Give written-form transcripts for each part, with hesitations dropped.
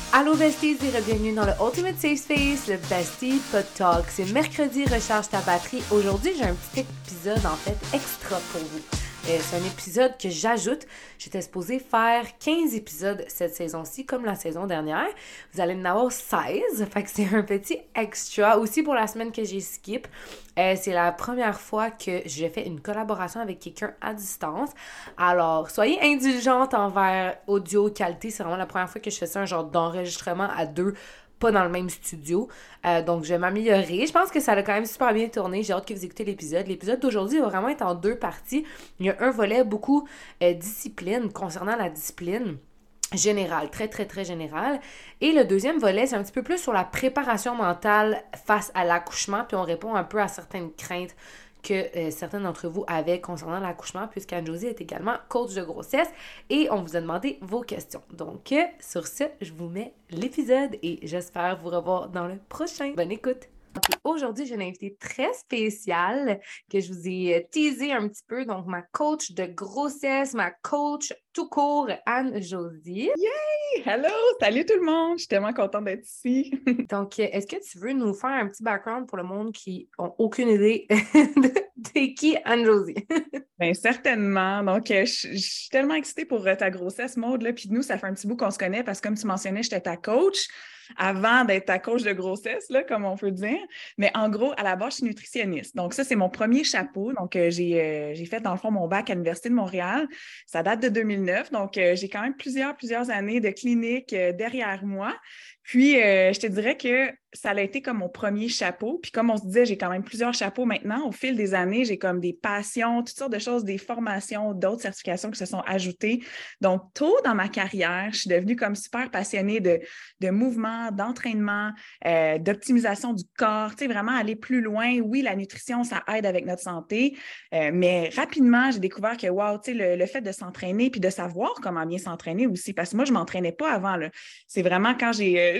Allô besties et bienvenue dans le Ultimate Safe Space, le Bestie Pod Talk. C'est mercredi, recharge ta batterie. Aujourd'hui, j'ai un petit épisode en fait extra pour vous. C'est un épisode que j'ajoute. J'étais supposée faire 15 épisodes cette saison-ci, comme la saison dernière. Vous allez en avoir 16, fait que c'est un petit extra. Aussi pour la semaine que j'ai skip, c'est la première fois que j'ai fait une collaboration avec quelqu'un à distance. Alors, soyez indulgentes envers audio qualité. C'est vraiment la première fois que je fais ça, un genre d'enregistrement à deux, pas dans le même studio. Donc, je vais m'améliorer. Je pense que ça a quand même super bien tourné. J'ai hâte que vous écoutez l'épisode. L'épisode d'aujourd'hui va vraiment être en deux parties. Il y a un volet beaucoup discipline, concernant la discipline générale, très, très, très générale. Et le deuxième volet, c'est un petit peu plus sur la préparation mentale face à l'accouchement. Puis on répond un peu à certaines craintes que certains d'entre vous avaient concernant l'accouchement, puisqu'Anne-Josie est également coach de grossesse et on vous a demandé vos questions. Donc, sur ce, je vous mets l'épisode et j'espère vous revoir dans le prochain. Bonne écoute! Okay, aujourd'hui, j'ai une invitée très spéciale que je vous ai teasé un petit peu. Donc, ma coach de grossesse, ma coach tout court, Anne-Josie. Yay! Hello! Salut tout le monde! Je suis tellement contente d'être ici. Donc, est-ce que tu veux nous faire un petit background pour le monde qui n'a aucune idée de qui Anne-Josie? Bien, certainement. Donc, je suis tellement excitée pour ta grossesse, Maude. Là. Puis nous, ça fait un petit bout qu'on se connaît parce que, comme tu mentionnais, j'étais ta coach avant d'être ta coach de grossesse, là, comme on peut dire. Mais en gros, à la base, je suis nutritionniste. Donc, ça, c'est mon premier chapeau. Donc, j'ai fait, dans le fond, mon bac à l'Université de Montréal. Ça date de 2009. Donc, j'ai quand même plusieurs années de clinique derrière moi. Puis, je te dirais que ça a été comme mon premier chapeau. Puis, comme on se disait, j'ai quand même plusieurs chapeaux maintenant. Au fil des années, j'ai comme des passions, toutes sortes de choses, des formations, d'autres certifications qui se sont ajoutées. Donc, tôt dans ma carrière, je suis devenue comme super passionnée de mouvement, d'entraînement, d'optimisation du corps, tu sais, vraiment aller plus loin. Oui, la nutrition, ça aide avec notre santé, mais rapidement, j'ai découvert que, wow, tu sais, le fait de s'entraîner puis de savoir comment bien s'entraîner aussi, parce que moi, je ne m'entraînais pas avant, là. C'est vraiment quand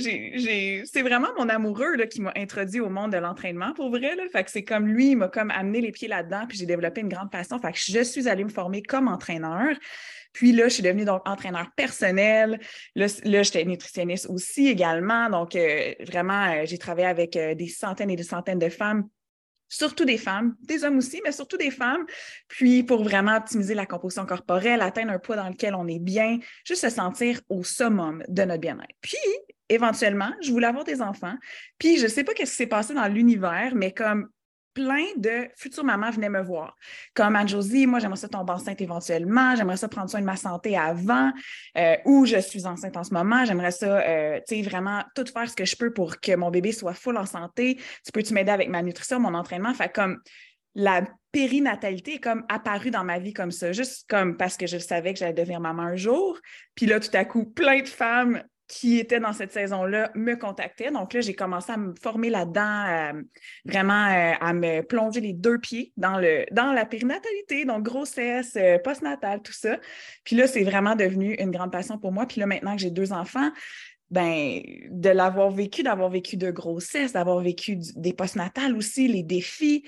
c'est vraiment mon amoureux là, qui m'a introduit au monde de l'entraînement pour vrai. Là. Fait que c'est comme lui, il m'a comme amené les pieds là-dedans, puis j'ai développé une grande passion. Fait que je suis allée me former comme entraîneur. Puis là, je suis devenue donc entraîneur personnel. Là j'étais nutritionniste aussi également. Donc, vraiment, j'ai travaillé avec des centaines et des centaines de femmes. Surtout des femmes, des hommes aussi, mais surtout des femmes. Puis pour vraiment optimiser la composition corporelle, atteindre un poids dans lequel on est bien, juste se sentir au summum de notre bien-être. Puis, éventuellement, je voulais avoir des enfants. Puis, je ne sais pas ce qui s'est passé dans l'univers, mais comme plein de futures mamans venaient me voir. Comme Anne-Josie, moi, j'aimerais ça tomber enceinte éventuellement, j'aimerais ça prendre soin de ma santé avant, ou je suis enceinte en ce moment, j'aimerais ça, tu sais, vraiment tout faire ce que je peux pour que mon bébé soit full en santé. Tu peux-tu m'aider avec ma nutrition, mon entraînement? Fait comme la périnatalité est comme apparue dans ma vie comme ça, juste comme parce que je savais que j'allais devenir maman un jour. Puis là, tout à coup, plein de femmes qui étaient dans cette saison-là me contactaient. Donc là, j'ai commencé à me former là-dedans, vraiment à me plonger les deux pieds dans la périnatalité, donc grossesse, postnatale, tout ça. Puis là, c'est vraiment devenu une grande passion pour moi. Puis là, maintenant que j'ai deux enfants, ben, d'avoir vécu de grossesse, d'avoir vécu des postnatales aussi, les défis,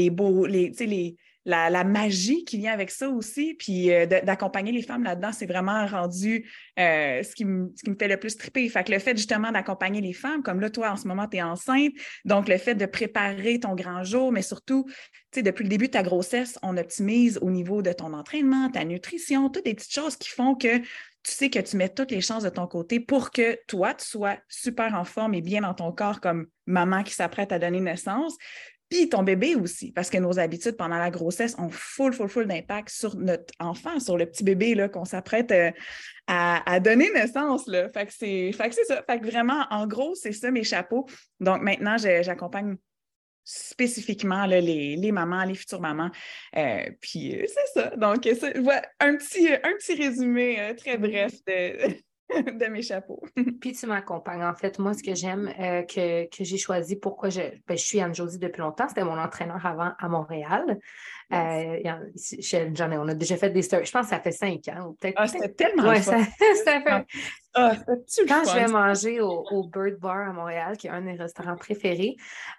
la magie qui vient avec ça aussi, puis d'accompagner les femmes là-dedans, c'est vraiment rendu ce qui me fait le plus triper. Fait que le fait justement d'accompagner les femmes, comme là, toi, en ce moment, tu es enceinte, donc le fait de préparer ton grand jour, mais surtout, tu sais, depuis le début de ta grossesse, on optimise au niveau de ton entraînement, ta nutrition, toutes des petites choses qui font que tu sais que tu mets toutes les chances de ton côté pour que toi, tu sois super en forme et bien dans ton corps comme maman qui s'apprête à donner naissance. Puis ton bébé aussi, parce que nos habitudes pendant la grossesse ont full d'impact sur notre enfant, sur le petit bébé là, qu'on s'apprête à donner naissance. Là. Fait que c'est ça. Fait que vraiment, en gros, c'est ça mes chapeaux. Donc maintenant, j'accompagne spécifiquement là, les mamans, les futures mamans. Puis c'est ça. Donc, voilà, un petit résumé très bref de mes chapeaux. Puis tu m'accompagnes. En fait, moi, ce que j'aime, que j'ai choisi, pourquoi je suis Anne-Josie depuis longtemps, c'était mon entraîneur avant à Montréal. Yes. On a déjà fait des stories. Je pense que ça fait 5 ans. Ou peut-être. Ah, c'était tellement le Ouais, fun. ça fait. Ah, c'est-tu le Quand je fun? vais manger au Bird Bar à Montréal, qui est un de mes restaurants préférés,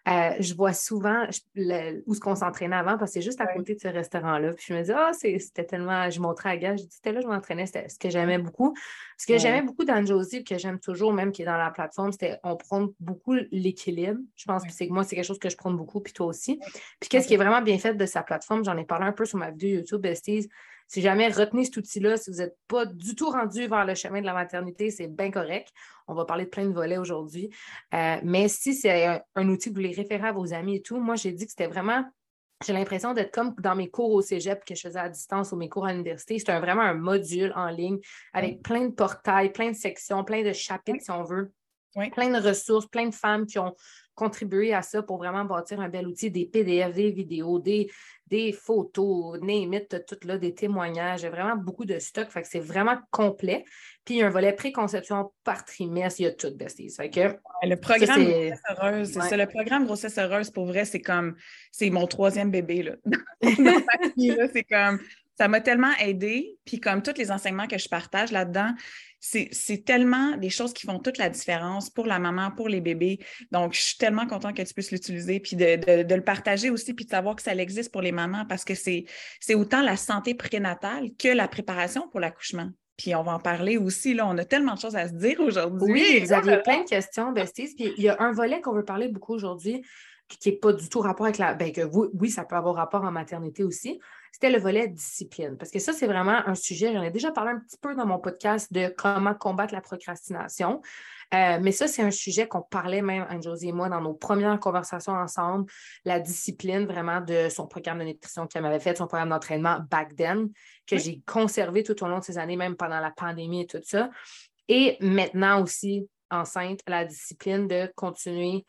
je vois souvent où est-ce qu'on s'entraînait avant, parce que c'est juste à Ouais, côté de ce restaurant-là. Puis je me dis, c'était tellement. Je montrais à Gage, je dis, c'était là que je m'entraînais, c'était ce que j'aimais beaucoup. Ce que ouais, j'aimais beaucoup d'Anne-Josie, que j'aime toujours, même qui est dans la plateforme, c'était on prône beaucoup l'équilibre. Je pense que ouais, moi, c'est quelque chose que je prône beaucoup, puis toi aussi. ouais, Puis qu'est-ce qui est 100%. vraiment bien fait de sa plateforme, j'en ai parlé un peu sur ma vidéo YouTube Besties. Si jamais retenez cet outil-là, si vous n'êtes pas du tout rendu vers le chemin de la maternité, c'est bien correct. On va parler de plein de volets aujourd'hui. Mais si c'est un outil que vous voulez référer à vos amis et tout, moi, j'ai dit que c'était vraiment. J'ai l'impression d'être comme dans mes cours au cégep que je faisais à distance ou mes cours à l'université. C'était vraiment un module en ligne Ouais, avec plein de portails, plein de sections, plein de chapitres, ouais, si on veut, ouais. plein de ressources, plein de femmes qui ont contribué à ça pour vraiment bâtir un bel outil, des PDF, des vidéos, des photos, name it, tout là, des témoignages, vraiment beaucoup de stock, fait que c'est vraiment complet. Puis il y a un volet préconception par trimestre, il y a tout, Besties. Fait que Le ça, programme c'est... Grossesse Heureuse, c'est Ouais. ça. Le programme Grossesse Heureuse, pour vrai, c'est mon troisième bébé, là. Dans ma vie, là, c'est comme, ça m'a tellement aidée. Puis comme tous les enseignements que je partage là-dedans, c'est tellement des choses qui font toute la différence pour la maman, pour les bébés. Donc, je suis tellement contente que tu puisses l'utiliser, puis de le partager aussi, puis de savoir que ça existe pour les mamans, parce que c'est autant la santé prénatale que la préparation pour l'accouchement. Puis on va en parler aussi, là. On a tellement de choses à se dire aujourd'hui. Oui, vous aviez plein de questions, Besties. Puis il y a un volet qu'on veut parler beaucoup aujourd'hui, qui n'est pas du tout rapport avec la. Ben, que oui, ça peut avoir rapport en maternité aussi. C'était le volet discipline. Parce que ça, c'est vraiment un sujet. J'en ai déjà parlé un petit peu dans mon podcast de comment combattre la procrastination. Mais ça, c'est un sujet qu'on parlait même, Anne-Josie et moi, dans nos premières conversations ensemble. La discipline, vraiment, de son programme de nutrition qu'elle m'avait fait, son programme d'entraînement back then, que Oui. j'ai conservé tout au long de ces années, même pendant la pandémie et tout ça. Et maintenant aussi, enceinte, la discipline de continuer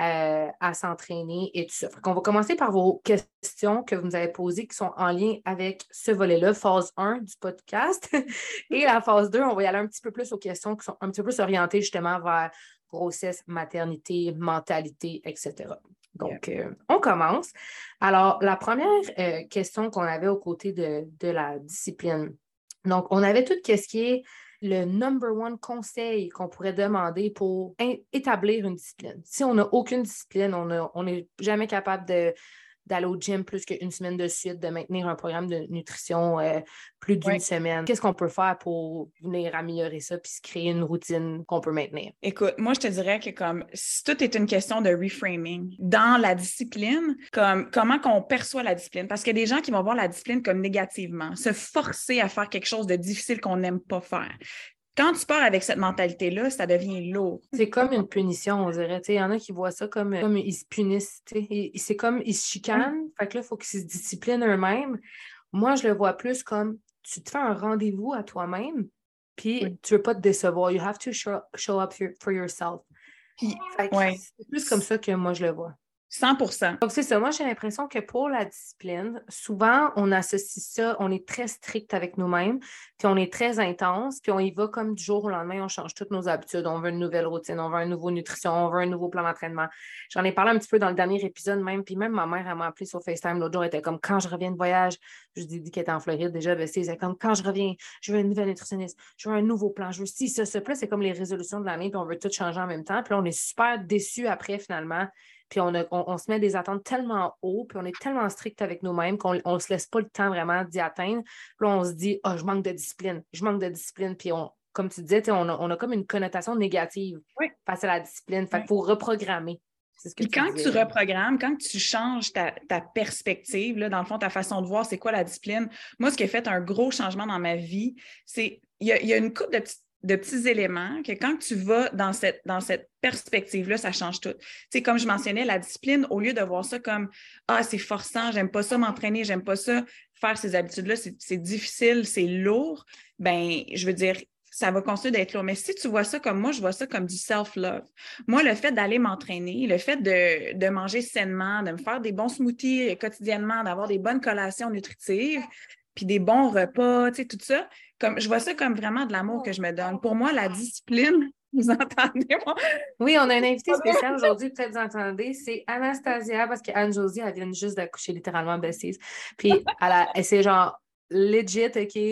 à s'entraîner et tout ça. On va commencer par vos questions que vous nous avez posées qui sont en lien avec ce volet-là, phase 1 du podcast. Et la phase 2, on va y aller un petit peu plus aux questions qui sont un petit peu plus orientées justement vers grossesse, maternité, mentalité, etc. Yeah. Donc, on commence. Alors, la première question qu'on avait aux côtés de la discipline. Donc, on avait tout ce qui est le number one conseil qu'on pourrait demander pour établir une discipline. Si on n'a aucune discipline, on n'est jamais capable d'aller au gym plus qu'une semaine de suite, de maintenir un programme de nutrition plus d'une Ouais. semaine. Qu'est-ce qu'on peut faire pour venir améliorer ça puis se créer une routine qu'on peut maintenir? Écoute, moi, je te dirais que comme si tout est une question de reframing dans la discipline, comme comment qu'on perçoit la discipline. Parce qu'il y a des gens qui vont voir la discipline comme négativement, se forcer à faire quelque chose de difficile qu'on n'aime pas faire. Quand tu pars avec cette mentalité-là, ça devient lourd. C'est comme une punition, on dirait. Il y en a qui voient ça comme ils se punissent. C'est comme ils se Oui, chicanent. Fait que là, il faut qu'ils se disciplinent eux-mêmes. Moi, je le vois plus comme tu te fais un rendez-vous à toi-même, puis oui. tu veux pas te décevoir. You have to show up for yourself. Puis, Fait que ouais, c'est plus comme ça que moi, je le vois. 100%. Donc, c'est ça. Moi, j'ai l'impression que pour la discipline, souvent, on associe ça, on est très strict avec nous-mêmes, puis on est très intense, puis on y va comme du jour au lendemain, on change toutes nos habitudes, on veut une nouvelle routine, on veut une nouvelle nutrition, on veut un nouveau plan d'entraînement. J'en ai parlé un petit peu dans le dernier épisode même, puis même ma mère, elle m'a appelé sur FaceTime l'autre jour, elle était comme, quand je reviens de voyage, je lui ai dit qu'elle était en Floride déjà, ben, c'est comme, quand je reviens, je veux une nouvelle nutritionniste, je veux un nouveau plan, je veux ci, ça. Puis là, c'est comme les résolutions de l'année, puis on veut tout changer en même temps, puis là, on est super déçus après, finalement. Puis on se met des attentes tellement haut, puis on est tellement strict avec nous-mêmes qu'on ne se laisse pas le temps vraiment d'y atteindre. Puis là, on se dit, je manque de discipline, je manque de discipline. Puis comme tu disais, on a comme une connotation négative Oui, face à la discipline. Fait oui. qu'il faut reprogrammer. C'est ce que Puis tu quand tu disais. reprogrammes, quand tu changes ta perspective, là, dans le fond, ta façon de voir c'est quoi la discipline, moi, ce qui a fait un gros changement dans ma vie, c'est il y a une couple de petits éléments que quand tu vas dans cette perspective-là, ça change tout. Tu sais, comme je mentionnais, la discipline, au lieu de voir ça comme c'est forçant, j'aime pas ça m'entraîner, j'aime pas ça faire ces habitudes-là, c'est difficile, c'est lourd, ben je veux dire, ça va continuer d'être lourd. Mais si tu vois ça comme moi, je vois ça comme du self-love. Moi, le fait d'aller m'entraîner, le fait de manger sainement, de me faire des bons smoothies quotidiennement, d'avoir des bonnes collations nutritives, puis des bons repas, tu sais, tout ça, comme, je vois ça comme vraiment de l'amour que je me donne. Pour moi, la discipline, vous entendez, moi? Oui, on a un invité spécial aujourd'hui, peut-être vous entendez, c'est Anastasia, parce qu'Anne-Josie, elle vient juste d'accoucher littéralement Besties. Puis elle c'est genre legit, OK,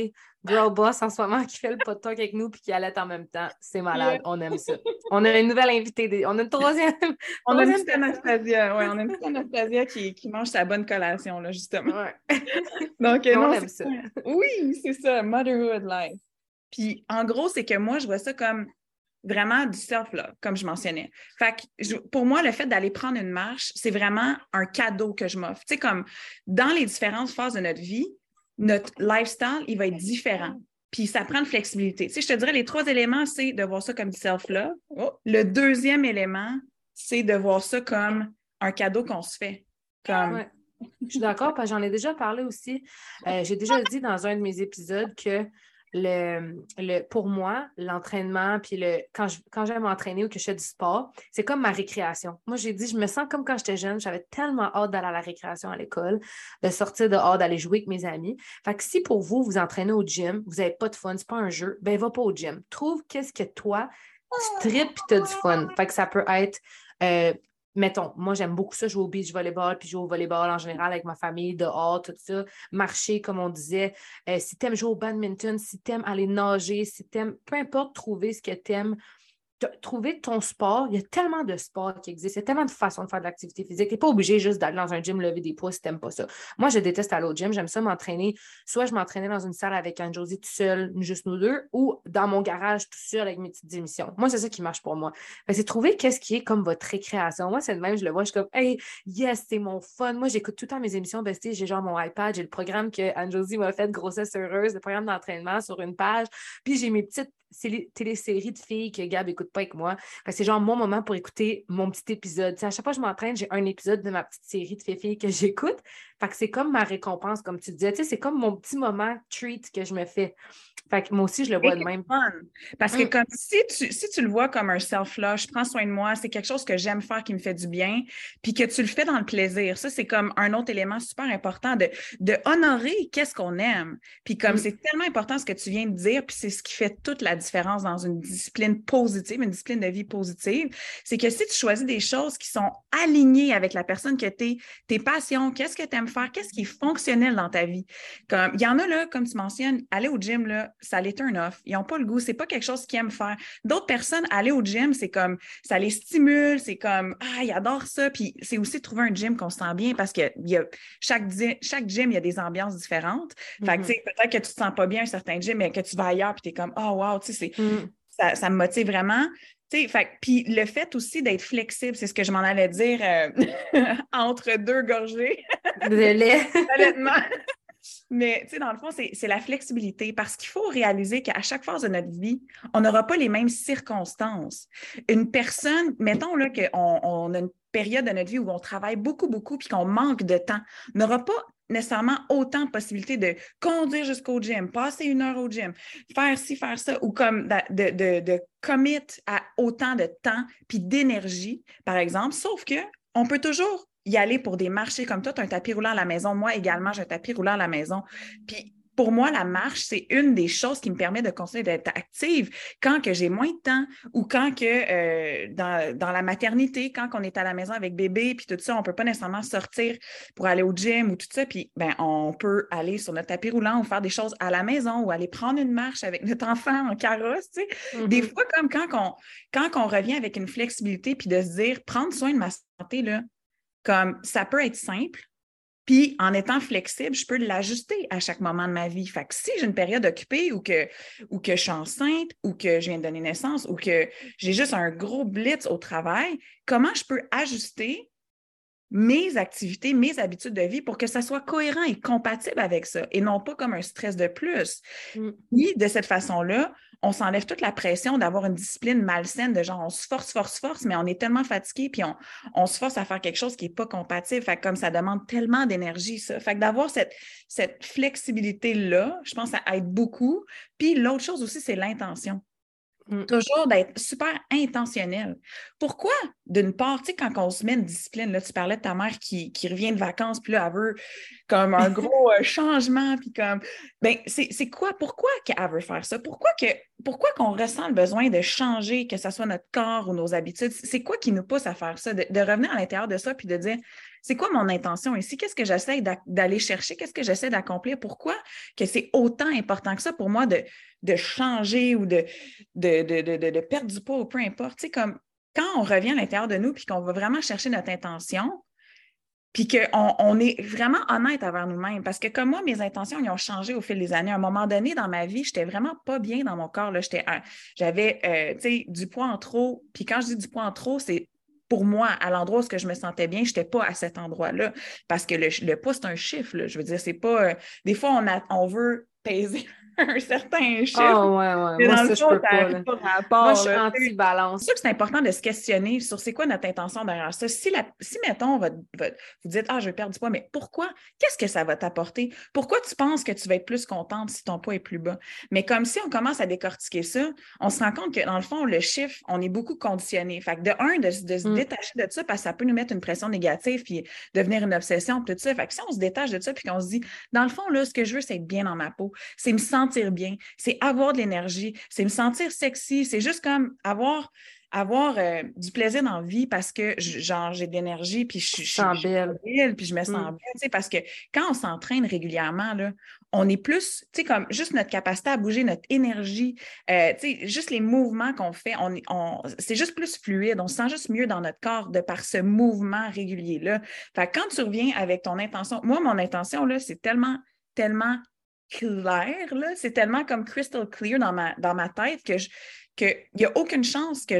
girl boss en ce moment qui fait le pot de talk avec nous puis qui allait en même temps. C'est malade. On aime ça. On a une nouvelle invitée. On a une troisième. On a une petite Anastasia. Oui, on a une petite Anastasia qui mange sa bonne collation, là, justement. Ouais. Donc, On non, aime ça. Oui, c'est ça. Motherhood life. Puis, en gros, c'est que moi, je vois ça comme vraiment du self-love, comme je mentionnais. Fait que pour moi, le fait d'aller prendre une marche, c'est vraiment un cadeau que je m'offre. Tu sais, comme dans les différentes phases de notre vie, notre lifestyle, il va être différent. Puis ça prend de flexibilité. Tu sais, je te dirais, les 3 éléments, c'est de voir ça comme du self-love. Oh. Le deuxième élément, c'est de voir ça comme un cadeau qu'on se fait. Comme... Ouais. Je suis d'accord, parce que j'en ai déjà parlé aussi. J'ai déjà dit dans un de mes épisodes que pour moi, l'entraînement, puis quand j'aime m'entraîner ou que je fais du sport, c'est comme ma récréation. Moi, j'ai dit, je me sens comme quand j'étais jeune, j'avais tellement hâte d'aller à la récréation à l'école, de sortir dehors, d'aller jouer avec mes amis. Fait que si pour vous, vous entraînez au gym, vous n'avez pas de fun, c'est pas un jeu, ben va pas au gym. Trouve qu'est-ce que toi, tu tripes puis tu as du fun. Fait que ça peut être mettons, moi, j'aime beaucoup ça, jouer au beach volleyball, puis jouer au volleyball en général avec ma famille, dehors, tout ça. Marcher, comme on disait. Si tu aimes jouer au badminton, si tu aimes aller nager, si tu aimes, peu importe, trouver ce que tu aimes. Trouver ton sport, il y a tellement de sports qui existent, il y a tellement de façons de faire de l'activité physique. Tu n'es pas obligé juste d'aller dans un gym lever des poids si tu n'aimes pas ça. Moi, je déteste aller au gym, j'aime ça m'entraîner. Soit je m'entraînais dans une salle avec Anne-Josie tout seul, juste nous deux, ou dans mon garage tout seul avec mes petites émissions. Moi, c'est ça qui marche pour moi. C'est trouver qu'est-ce qui est comme votre récréation. Moi, c'est le même, je le vois, je suis comme, hey, yes, c'est mon fun. Moi, j'écoute tout le temps mes émissions besties, j'ai genre mon iPad, j'ai le programme que Anne-Josie m'a fait, Grossesse heureuse, le programme d'entraînement sur une page, puis j'ai mes petites téléséries de filles que Gab n'écoute pas avec moi. C'est genre mon moment pour écouter mon petit épisode. T'sais, à chaque fois que je m'entraîne, j'ai un épisode de ma petite série de filles que j'écoute. Fait que c'est comme ma récompense, comme tu disais. C'est comme mon petit moment treat que je me fais. Fait que moi aussi, je le vois de même. Fun. Parce que comme si tu le vois comme un self-love, je prends soin de moi, c'est quelque chose que j'aime faire qui me fait du bien, puis que tu le fais dans le plaisir. Ça, c'est comme un autre élément super important de honorer qu'est-ce qu'on aime. Puis comme c'est tellement important ce que tu viens de dire, puis c'est ce qui fait toute la différence dans une discipline positive, une discipline de vie positive, c'est que si tu choisis des choses qui sont alignées avec la personne que tu es, tes passions, qu'est-ce que tu aimes faire, qu'est-ce qui est fonctionnel dans ta vie. Comme, il y en a, là, comme tu mentionnes, aller au gym, là, ça les turn off. Ils n'ont pas le goût. C'est pas quelque chose qu'ils aiment faire. D'autres personnes, aller au gym, c'est comme, ça les stimule, c'est comme, ils adorent ça. Puis c'est aussi trouver un gym qu'on se sent bien parce que chaque gym, il y a des ambiances différentes. Fait que, tu sais, peut-être que tu te sens pas bien à un certain gym, mais que tu vas ailleurs puis tu es comme, oh, wow, tu sais, ça me motive vraiment. Puis le fait aussi d'être flexible, c'est ce que je m'en allais dire entre 2 gorgées de lait. Honnêtement. Mais, tu sais, dans le fond, c'est la flexibilité parce qu'il faut réaliser qu'à chaque phase de notre vie, on n'aura pas les mêmes circonstances. Une personne, mettons là qu'on a une période de notre vie où on travaille beaucoup, beaucoup puis qu'on manque de temps, n'aura pas nécessairement autant de possibilités de conduire jusqu'au gym, passer 1 heure au gym, faire ci, faire ça, ou comme de commit à autant de temps puis d'énergie, par exemple, sauf que on peut toujours y aller pour des marchés comme toi, tu as un tapis roulant à la maison. Moi également, j'ai un tapis roulant à la maison. Puis pour moi, la marche, c'est une des choses qui me permet de continuer d'être active quand que j'ai moins de temps ou quand que dans la maternité, quand on est à la maison avec bébé, puis tout ça, on ne peut pas nécessairement sortir pour aller au gym ou tout ça. Puis on peut aller sur notre tapis roulant ou faire des choses à la maison ou aller prendre une marche avec notre enfant en carrosse. Tu sais. Des fois, comme quand on revient avec une flexibilité puis de se dire, prendre soin de ma santé, là, comme ça peut être simple, puis en étant flexible, je peux l'ajuster à chaque moment de ma vie. Fait que si j'ai une période occupée ou que je suis enceinte ou que je viens de donner naissance ou que j'ai juste un gros blitz au travail, comment je peux ajuster mes activités, mes habitudes de vie pour que ça soit cohérent et compatible avec ça et non pas comme un stress de plus. Puis de cette façon-là, on s'enlève toute la pression d'avoir une discipline malsaine de genre on se force, mais on est tellement fatigué puis on se force à faire quelque chose qui n'est pas compatible. Fait que comme ça demande tellement d'énergie, ça. Fait que d'avoir cette flexibilité-là, je pense que ça aide beaucoup. Puis l'autre chose aussi, c'est l'intention. Toujours d'être super intentionnel. Pourquoi? D'une part, tu sais, quand on se met une discipline, là, tu parlais de ta mère qui revient de vacances, puis là, elle veut comme un gros changement, puis comme, ben, c'est quoi, pourquoi qu'elle veut faire ça? Pourquoi qu'on ressent le besoin de changer, que ce soit notre corps ou nos habitudes? C'est quoi qui nous pousse à faire ça? De revenir à l'intérieur de ça, puis de dire, c'est quoi mon intention ici? Qu'est-ce que j'essaie d'aller chercher? Qu'est-ce que j'essaie d'accomplir? Pourquoi que c'est autant important que ça pour moi de changer ou de perdre du poids ou peu importe? Tu sais, comme quand on revient à l'intérieur de nous puis qu'on va vraiment chercher notre intention, puis qu'on est vraiment honnête envers nous-mêmes. Parce que comme moi, mes intentions, ils ont changé au fil des années. À un moment donné, dans ma vie, je n'étais vraiment pas bien dans mon corps. Là. J'avais, tu sais, du poids en trop. Puis quand je dis du poids en trop, c'est pour moi, à l'endroit où je me sentais bien, je n'étais pas à cet endroit-là. Parce que le poids, c'est un chiffre. Là. Je veux dire, c'est pas... des fois, on veut peser un certain chiffre. Oh, ouais, ouais. Mais Moi, dans le ça, je fond, peux ça pas, n'arrive là. pas Moi, rapport. je suis Là, anti-balance. c'est sûr que c'est important de se questionner sur c'est quoi notre intention derrière ça. Si mettons, vous dites, ah, je veux perdre du poids, mais pourquoi? Qu'est-ce que ça va t'apporter? Pourquoi tu penses que tu vas être plus contente si ton poids est plus bas? Mais comme si on commence à décortiquer ça, on se rend compte que dans le fond, le chiffre, on est beaucoup conditionné. Fait que de se détacher de ça, parce que ça peut nous mettre une pression négative puis devenir une obsession, tout ça. Fait que si on se détache de ça puis qu'on se dit, dans le fond, là, ce que je veux, c'est être bien dans ma peau, c'est me sentir bien, c'est avoir de l'énergie, c'est me sentir sexy, c'est juste comme avoir du plaisir dans la vie parce que j'ai de l'énergie puis je Sens suis belle. belle puis je me sens bien, tu sais, parce que quand on s'entraîne régulièrement, là, on est plus, tu sais, comme juste notre capacité à bouger, notre énergie, tu sais, juste les mouvements qu'on fait, c'est juste plus fluide, on se sent juste mieux dans notre corps de par ce mouvement régulier-là. Fait que quand tu reviens avec ton intention, moi, mon intention, là, c'est tellement, tellement clair, là, c'est tellement comme crystal clear dans ma tête qu'il n'y a aucune chance que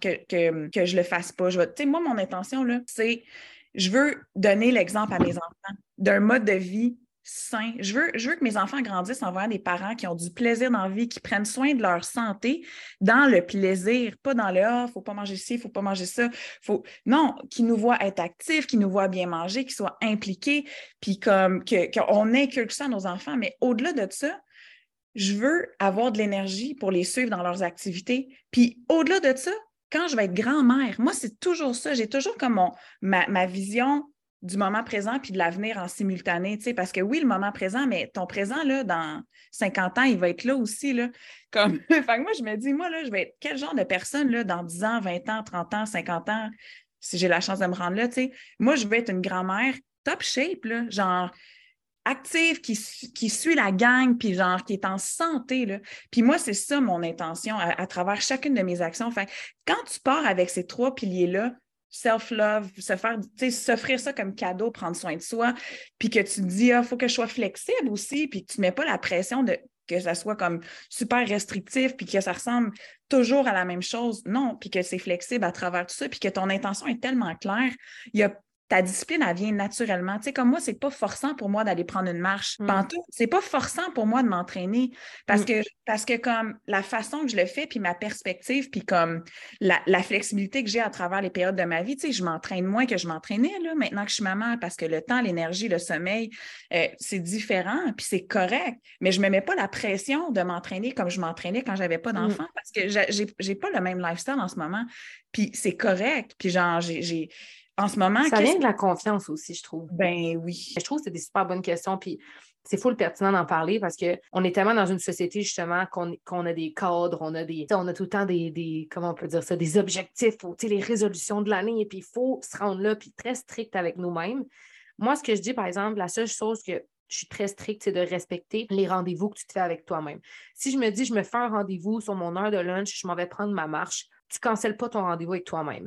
je le fasse pas. Tu sais, moi, mon intention, là, c'est je veux donner l'exemple à mes enfants d'un mode de vie sain. Je veux que mes enfants grandissent en voyant des parents qui ont du plaisir dans la vie, qui prennent soin de leur santé dans le plaisir, pas dans le « ah, faut pas manger ci, faut pas manger ça ». Non, qui nous voient être actifs, qui nous voient bien manger, qui soient impliqués, puis comme qu'on inculque ça à nos enfants. Mais au-delà de ça, je veux avoir de l'énergie pour les suivre dans leurs activités. Puis au-delà de ça, quand je vais être grand-mère, moi, c'est toujours ça. J'ai toujours comme ma vision du moment présent puis de l'avenir en simultané, tu sais, parce que oui, le moment présent, mais ton présent, là, dans 50 ans, il va être là aussi, là. Comme... fait que moi, je me dis, moi, là, je vais être quel genre de personne, là, dans 10 ans, 20 ans, 30 ans, 50 ans, si j'ai la chance de me rendre là, tu sais. Moi, je vais être une grand-mère top shape, là, genre active, qui suit la gang, puis genre qui est en santé, là. Puis moi, c'est ça mon intention à travers chacune de mes actions. Fait quand tu pars avec ces 3 piliers-là, self-love, s'offrir ça comme cadeau, prendre soin de soi, puis que tu te dis, il faut que je sois flexible aussi, puis que tu ne mets pas la pression que ça soit comme super restrictif, puis que ça ressemble toujours à la même chose. Non, puis que c'est flexible à travers tout ça, puis que ton intention est tellement claire. Ta discipline, elle vient naturellement. Tu sais, comme moi, c'est pas forçant pour moi d'aller prendre une marche. Pantoute, c'est pas forçant pour moi de m'entraîner parce que comme la façon que je le fais, puis ma perspective, puis comme la flexibilité que j'ai à travers les périodes de ma vie, tu sais, je m'entraîne moins que je m'entraînais là, maintenant que je suis maman parce que le temps, l'énergie, le sommeil, c'est différent, puis c'est correct. Mais je me mets pas la pression de m'entraîner comme je m'entraînais quand j'avais pas d'enfant parce que j'ai pas le même lifestyle en ce moment. Puis c'est correct. Puis genre, en ce moment, ça vient de la confiance aussi, je trouve. Ben oui. Je trouve que c'est des super bonnes questions, puis c'est full pertinent d'en parler parce qu'on est tellement dans une société, justement, qu'on a des cadres, on a tout le temps des comment on peut dire ça, des objectifs, les résolutions de l'année, et puis il faut se rendre là, puis très strict avec nous-mêmes. Moi, ce que je dis, par exemple, la seule chose que je suis très stricte, c'est de respecter les rendez-vous que tu te fais avec toi-même. Si je me dis, je me fais un rendez-vous sur mon heure de lunch, je m'en vais prendre ma marche, tu ne cancelles pas ton rendez-vous avec toi-même.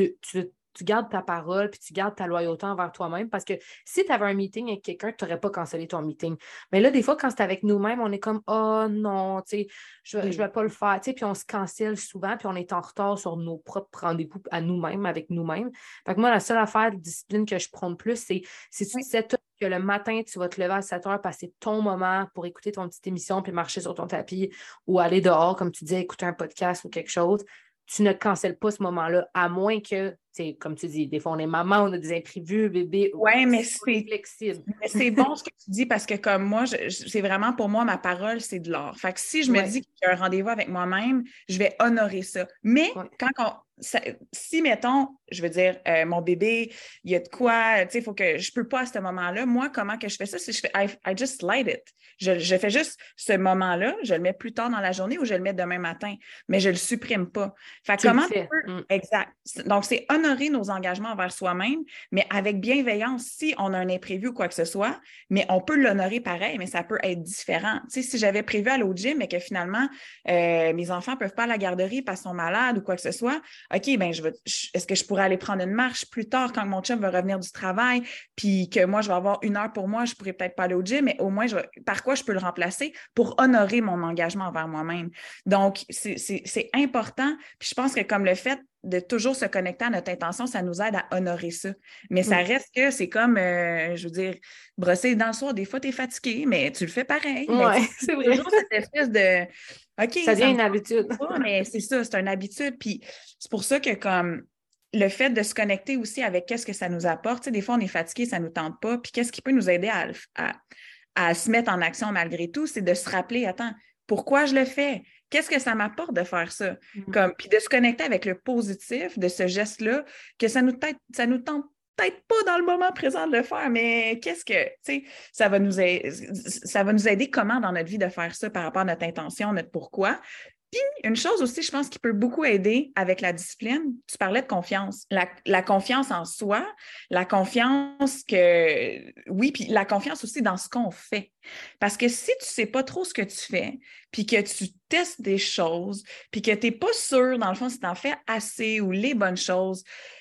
Tu gardes ta parole puis tu gardes ta loyauté envers toi-même parce que si tu avais un meeting avec quelqu'un, tu n'aurais pas cancellé ton meeting. Mais là, des fois, quand c'est avec nous-mêmes, on est comme « oh non, je vais pas le faire. » Puis on se cancelle souvent puis on est en retard sur nos propres rendez-vous à nous-mêmes, avec nous-mêmes. Fait que moi, la seule affaire de discipline que je prône plus, c'est si tu te sais que le matin, tu vas te lever à 7 heures, passer ton moment pour écouter ton petite émission puis marcher sur ton tapis ou aller dehors, comme tu dis, écouter un podcast ou quelque chose, tu ne cancelles pas ce moment-là, à moins que, comme tu dis, des fois, on est maman, on a des imprévus, bébé. Oui, mais c'est flexible. Mais c'est bon ce que tu dis parce que comme moi, c'est vraiment pour moi, ma parole, c'est de l'or. Fait que si je me dis qu'il y a un rendez-vous avec moi-même, je vais honorer ça. Mais si, mettons, je veux dire, mon bébé, il y a de quoi, tu sais, il faut que je peux pas à ce moment-là. Moi, comment que je fais ça? C'est je fais I just slide it. Je fais juste ce moment-là, je le mets plus tard dans la journée ou je le mets demain matin, mais je le supprime pas. Fait Tu le comment fais. Exact. Donc, c'est honorer nos engagements envers soi-même, mais avec bienveillance si on a un imprévu ou quoi que ce soit, mais on peut l'honorer pareil, mais ça peut être différent. Tu sais, si j'avais prévu aller au gym, mais que finalement, mes enfants ne peuvent pas à la garderie parce qu'ils sont malades ou quoi que ce soit, OK, ben est-ce que je pourrais aller prendre une marche plus tard quand mon chum va revenir du travail, puis que moi, je vais avoir 1 heure pour moi, je pourrais peut-être pas aller au gym, mais au moins, par quoi je peux le remplacer pour honorer mon engagement envers moi-même. Donc, c'est important. Puis je pense que comme le fait de toujours se connecter à notre intention, ça nous aide à honorer ça. Mais ça reste que c'est comme, je veux dire, brosser les dents le soir, des fois, tu es fatigué, mais tu le fais pareil. Oui, c'est vrai. Toujours cette espèce de, OK, ça devient une habitude. pas, mais c'est ça, c'est une habitude. Puis c'est pour ça que comme le fait de se connecter aussi avec qu'est-ce que ça nous apporte, tu sais, des fois, on est fatigué, ça ne nous tente pas, puis qu'est-ce qui peut nous aider à se mettre en action malgré tout, c'est de se rappeler, attends, pourquoi je le fais? Qu'est-ce que ça m'apporte de faire ça? Puis de se connecter avec le positif de ce geste-là, que ça nous tente peut-être pas dans le moment présent de le faire, mais qu'est-ce que, tu sais, ça va nous aider comment dans notre vie de faire ça par rapport à notre intention, notre pourquoi. Puis, une chose aussi, je pense qui peut beaucoup aider avec la discipline, tu parlais de confiance. La confiance en soi, la confiance oui, puis la confiance aussi dans ce qu'on fait. Parce que si tu ne sais pas trop ce que tu fais, puis que tu testes des choses, puis que tu n'es pas sûr, dans le fond, si tu en fais assez ou les bonnes choses,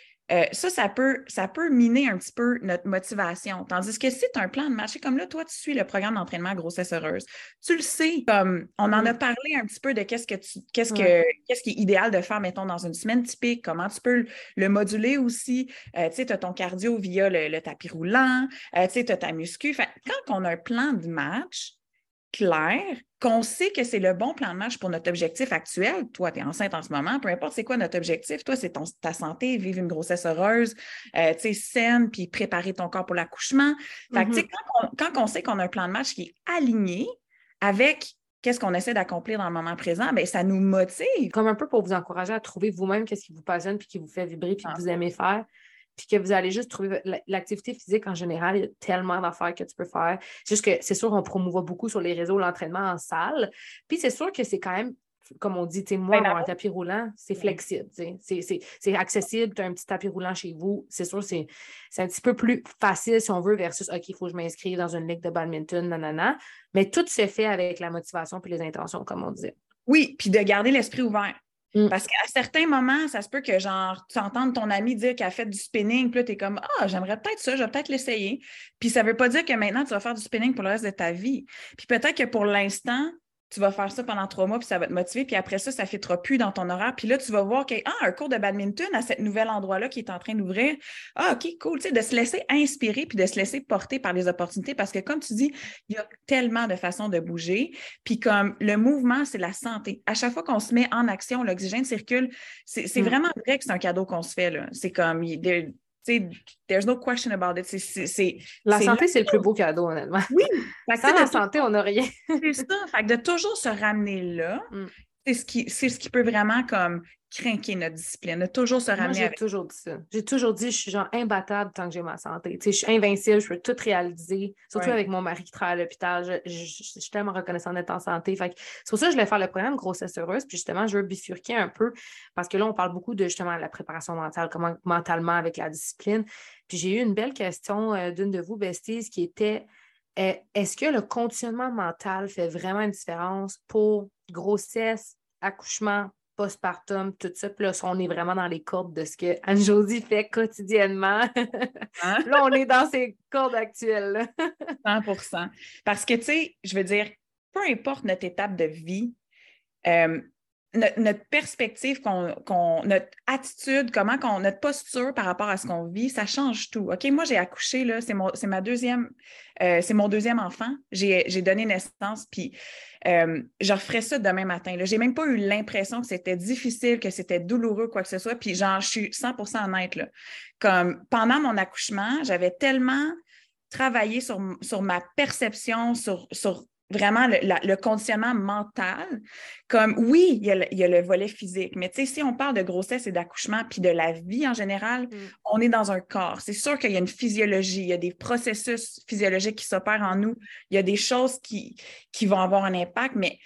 ça peut miner un petit peu notre motivation. Tandis que si tu as un plan de match, comme là, toi, tu suis le programme d'entraînement Grossesse Heureuse, tu le sais, comme on en a parlé un petit peu de qu'est-ce qui est idéal de faire, mettons, dans une semaine typique, comment tu peux le moduler aussi. Tu sais, tu as ton cardio via le tapis roulant, tu sais, tu as ta muscu. Fait, quand on a un plan de match clair, qu'on sait que c'est le bon plan de match pour notre objectif actuel. Toi, tu es enceinte en ce moment, peu importe c'est quoi notre objectif. Toi, c'est ta santé, vivre une grossesse heureuse, saine, puis préparer ton corps pour l'accouchement. Fait que, tu sais, quand on sait qu'on a un plan de match qui est aligné avec qu'est-ce qu'on essaie d'accomplir dans le moment présent, bien, ça nous motive. Comme un peu pour vous encourager à trouver vous-même qu'est-ce qui vous passionne, puis qui vous fait vibrer, puis que vous aimez faire. Puis que vous allez juste trouver l'activité physique en général, il y a tellement d'affaires que tu peux faire. C'est juste que c'est sûr, on promouvoit beaucoup sur les réseaux l'entraînement en salle. Puis c'est sûr que c'est quand même, comme on dit, moi, avoir un tapis roulant, c'est flexible. C'est accessible, tu as un petit tapis roulant chez vous. C'est sûr, c'est un petit peu plus facile si on veut versus OK, il faut que je m'inscrive dans une ligue de badminton, nanana. Mais tout se fait avec la motivation puis les intentions, comme on disait. Oui, puis de garder l'esprit ouvert. Parce qu'à certains moments, ça se peut que genre tu entendes ton ami dire qu'elle a fait du spinning, puis là, tu es comme ah, j'aimerais peut-être ça, je vais peut-être l'essayer. Puis ça ne veut pas dire que maintenant, tu vas faire du spinning pour le reste de ta vie. Puis peut-être que pour l'instant, tu vas faire ça pendant 3 mois, puis ça va te motiver, puis après ça ne fitera plus dans ton horaire. Puis là, tu vas voir qu'il y a un cours de badminton à cet nouvel endroit-là qui est en train d'ouvrir. Ah, OK, cool. Tu sais, de se laisser inspirer puis de se laisser porter par les opportunités parce que, comme tu dis, il y a tellement de façons de bouger. Puis comme le mouvement, c'est la santé. À chaque fois qu'on se met en action, l'oxygène circule. C'est vraiment vrai que c'est un cadeau qu'on se fait, là. C'est comme... there's no question about it. La santé, c'est le plus beau cadeau, honnêtement. Oui. Sans la santé, on n'a rien. C'est ça. Fait que de toujours se ramener là, c'est ce qui peut vraiment comme craquer notre discipline, de toujours se ramener. Moi, j'ai toujours dit ça. J'ai toujours dit, je suis genre imbattable tant que j'ai ma santé. Tu sais, je suis invincible, je peux tout réaliser. Surtout avec mon mari qui travaille à l'hôpital. Je suis tellement reconnaissante d'être en santé. Fait que c'est pour ça que je voulais faire le programme Grossesse Heureuse. Puis justement, je veux bifurquer un peu parce que là, on parle beaucoup de justement la préparation mentale, comment mentalement avec la discipline. Puis j'ai eu une belle question d'une de vous, besties, qui était est-ce que le conditionnement mental fait vraiment une différence pour grossesse, accouchement, postpartum, tout ça? Puis là, on est vraiment dans les cordes de ce que Anne-Josée fait quotidiennement. Là, on est dans ces cordes actuelles. 100%. Parce que, tu sais, je veux dire, peu importe notre étape de vie, notre perspective, notre attitude, notre posture par rapport à ce qu'on vit, ça change tout. OK, moi, j'ai accouché, là, c'est mon deuxième enfant. J'ai donné naissance, puis je referais ça demain matin. Je n'ai même pas eu l'impression que c'était difficile, que c'était douloureux, quoi que ce soit. Puis genre, je suis 100% honnête, là. Comme pendant mon accouchement, j'avais tellement travaillé sur ma perception, sur vraiment le conditionnement mental, comme oui, il y a le volet physique, mais tu sais, si on parle de grossesse et d'accouchement, puis de la vie en général, on est dans un corps. C'est sûr qu'il y a une physiologie, il y a des processus physiologiques qui s'opèrent en nous, il y a des choses qui vont avoir un impact, mais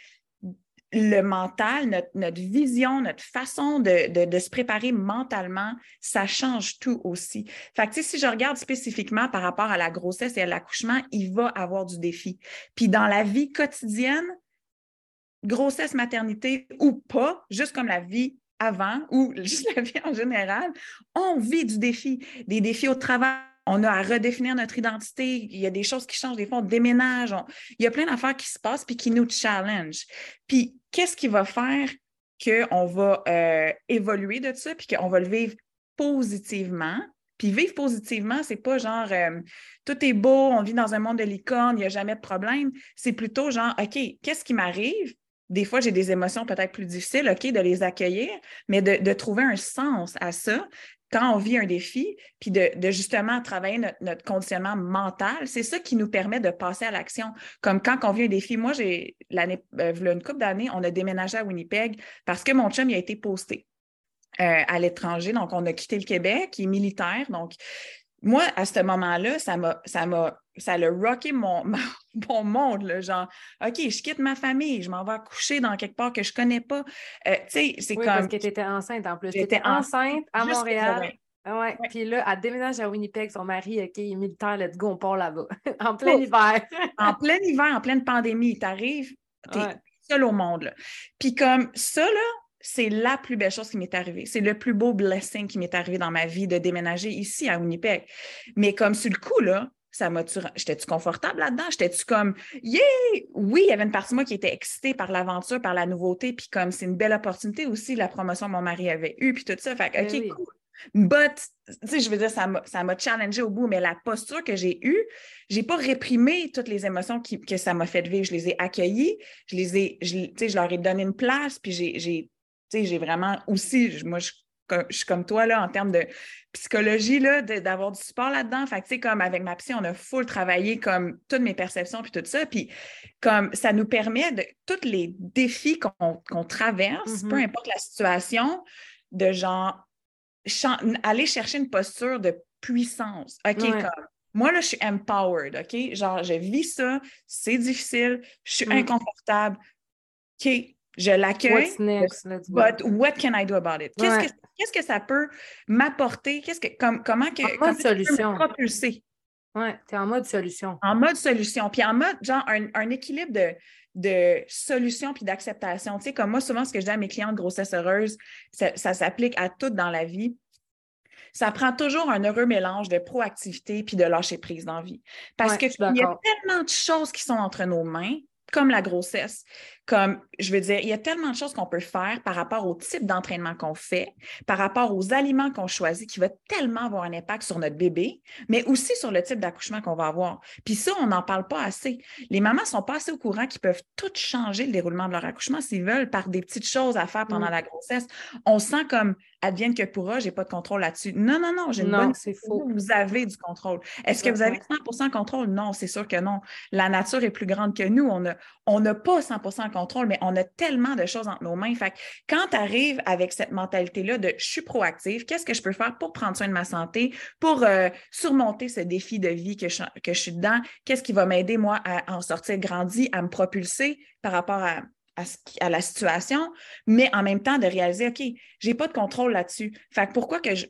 le mental, notre vision, notre façon de se préparer mentalement, ça change tout aussi. Fait que, tu sais, si je regarde spécifiquement par rapport à la grossesse et à l'accouchement, il va avoir du défi. Puis dans la vie quotidienne, grossesse, maternité ou pas, juste comme la vie avant ou juste la vie en général, on vit du défi. Des défis au travail. On a à redéfinir notre identité. Il y a des choses qui changent. Des fois, on déménage. Il y a plein d'affaires qui se passent puis qui nous challenge. Puis, qu'est-ce qui va faire qu'on va évoluer de ça puis qu'on va le vivre positivement? Puis vivre positivement, c'est pas genre tout est beau, on vit dans un monde de licorne, il n'y a jamais de problème. C'est plutôt genre, OK, qu'est-ce qui m'arrive? Des fois, j'ai des émotions peut-être plus difficiles, OK, de les accueillir, mais de trouver un sens à ça quand on vit un défi, puis de justement travailler notre conditionnement mental, c'est ça qui nous permet de passer à l'action. Comme quand on vit un défi, moi, une couple d'années, on a déménagé à Winnipeg parce que mon chum il a été posté à l'étranger. Donc, on a quitté le Québec, il est militaire. Donc, moi, à ce moment-là, ça a rocké mon monde, là, genre, OK, je quitte ma famille, je m'en vais accoucher dans quelque part que je connais pas. Tu sais, c'est oui, comme... parce que tu étais enceinte en plus. Tu J'étais étais enceinte à Montréal. ouais. Ouais. Puis là, elle déménage à Winnipeg, son mari, OK, il est militaire, let's go, on part là-bas. En plein hiver. En plein hiver, en pleine pandémie, t'arrives, t'es seul au monde, là. Puis comme ça, là, c'est la plus belle chose qui m'est arrivée. C'est le plus beau blessing qui m'est arrivé dans ma vie de déménager ici à Winnipeg. Mais comme sur le coup, là, j'étais-tu confortable là-dedans? J'étais-tu comme, yeah! Oui, il y avait une partie de moi qui était excitée par l'aventure, par la nouveauté, puis comme c'est une belle opportunité aussi, la promotion que mon mari avait eue, puis tout ça. Fait que, OK, cool. But, tu sais, je veux dire, ça m'a challengé au bout, mais la posture que j'ai eue, j'ai pas réprimé toutes les émotions que ça m'a fait vivre. Je les ai accueillies, je leur ai donné une place, puis j'ai vraiment aussi, moi, je suis comme toi, là, en termes de psychologie, là, d'avoir du support là-dedans. Fait que, tu sais, comme avec ma psy, on a full travaillé comme toutes mes perceptions puis tout ça. Puis, comme ça nous permet de tous les défis qu'on traverse, peu importe la situation, de genre aller chercher une posture de puissance. OK, comme moi, là, je suis empowered, OK? Genre, je vis ça, c'est difficile, je suis inconfortable. OK, je l'accueille. What's next? Let's go. But what can I do about it? Qu'est-ce que ça peut m'apporter? Comment solution. Ça peut me propulser? Oui, tu es en mode solution. En mode solution. Puis en mode, genre, un équilibre de solution puis d'acceptation. Tu sais, comme moi, souvent, ce que je dis à mes clientes de grossesse heureuse, ça s'applique à tout dans la vie. Ça prend toujours un heureux mélange de proactivité puis de lâcher prise dans la vie. Parce qu'il y a tellement de choses qui sont entre nos mains, comme la grossesse, comme, je veux dire, il y a tellement de choses qu'on peut faire par rapport au type d'entraînement qu'on fait, par rapport aux aliments qu'on choisit, qui va tellement avoir un impact sur notre bébé, mais aussi sur le type d'accouchement qu'on va avoir. Puis ça, on n'en parle pas assez. Les mamans ne sont pas assez au courant qu'ils peuvent tout changer le déroulement de leur accouchement s'ils veulent par des petites choses à faire pendant la grossesse. On sent comme advienne que pourra, j'ai pas de contrôle là-dessus. Non, j'ai une bonne... c'est faux. Vous avez du contrôle. Est-ce que vous avez 100% contrôle? Non, c'est sûr que non. La nature est plus grande que nous. On n'a pas 100% contrôle, mais on a tellement de choses entre nos mains. Fait que quand tu arrives avec cette mentalité-là de « je suis proactive, qu'est-ce que je peux faire pour prendre soin de ma santé, pour surmonter ce défi de vie que je suis dedans? Qu'est-ce qui va m'aider, moi, à en sortir grandi, à me propulser par rapport à la situation, mais en même temps de réaliser, OK, j'ai pas de contrôle là-dessus. Fait que pourquoi que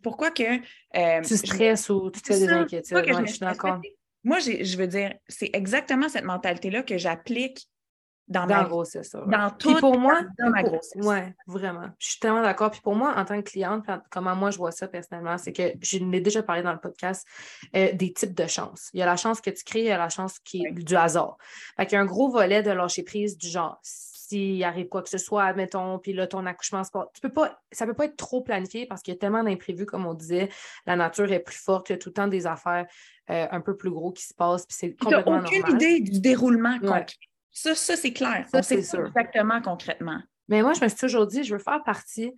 tu stresses ou tu te fais des inquiétudes? Je suis d'accord. Moi, je veux dire, c'est exactement cette mentalité-là que j'applique dans ma grossesse. Dans toute ma grossesse. Oui, vraiment. Je suis tellement d'accord. Puis pour moi, en tant que cliente, comment moi je vois ça personnellement, c'est que je l'ai déjà parlé dans le podcast, des types de chances. Il y a la chance que tu crées, il y a la chance qui est du hasard. Fait qu'il y a un gros volet de lâcher prise du genre, s'il arrive quoi que ce soit, admettons, puis là, ton accouchement, ça peut pas être trop planifié parce qu'il y a tellement d'imprévus, comme on disait, la nature est plus forte, il y a tout le temps des affaires un peu plus gros qui se passent, puis c'est complètement normal. Tu n'as aucune idée du déroulement concret. Ça c'est clair. Ça, on sait sûr. Exactement concrètement. Mais moi, je me suis toujours dit, je veux faire partie